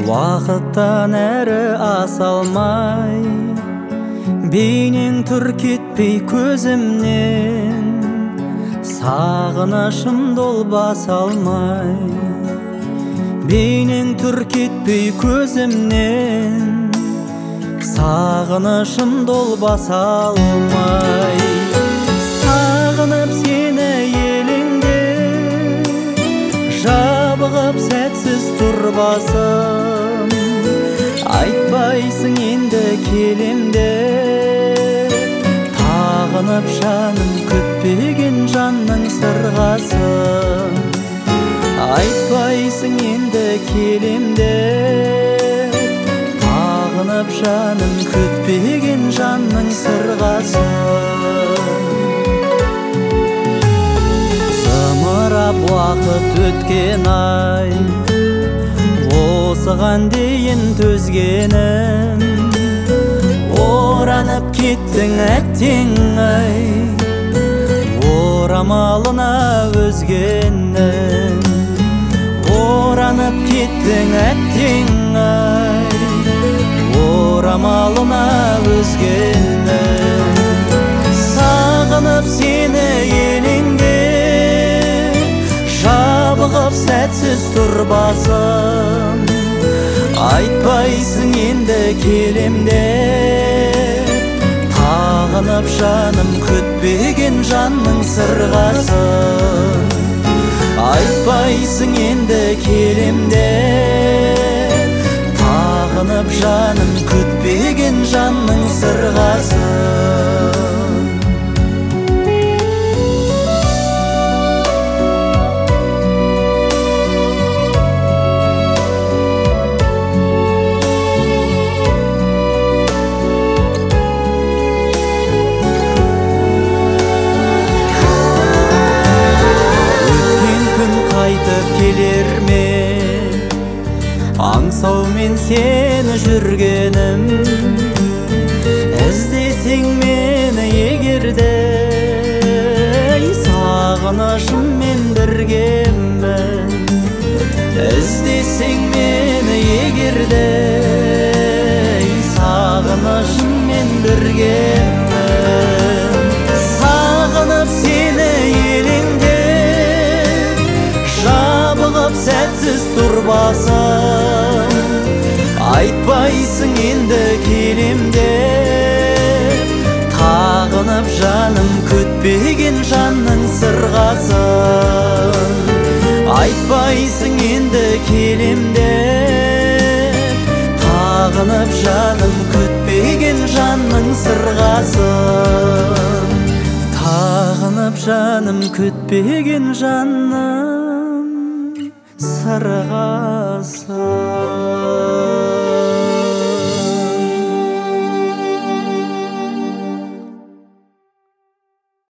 Уақыттан әрі аса алмай, бейнең түр кетпей көзімнен, сағынышым долбаса алмай. Бейнең түр кетпей көзімнен, сағынышым долбаса алмай. Сағынып сені еліңде, жабығып сәтсіз тұрбасым, айтпайсың енді келем деп. Тағынып жаным күтпеген жанның сырғасын, айтпайсың енді келем деп. Тағынып жаным күтпеген жанның сырғасын. Зымырап уақыт өткен ай, осыған дейін төзгенім, оранып кеттің әттең ай, орамалына өзгенім. Оранып кеттің әттең ай, орамалына өзгенім. Сағынып сені еліңде, жабығып сәтсіз тұрбасым, айтпайсың енді келем деп. Тағынып жаным күтпеген жанның сырғасын, айтпайсың енді келем деп. Тағынып жаным күтпеген жанның сырғасын. Келер ме аңсаумен сені жүргенім, іздесең мені егерде, сағынышыммен біргемін. Іздесең мені егерде, сағынышыммен біргемін. Сағынып сені еліңде, жабығып сәтсіз тұрбасым, айтпайсың енді келем деп. Тағынып жаным күтпеген жанның сырғасын, айтпайсың енді келем деп. Тағынып жаным күтпеген жанның сырғасын, тағынып жаным күтпеген жанның сырғасын.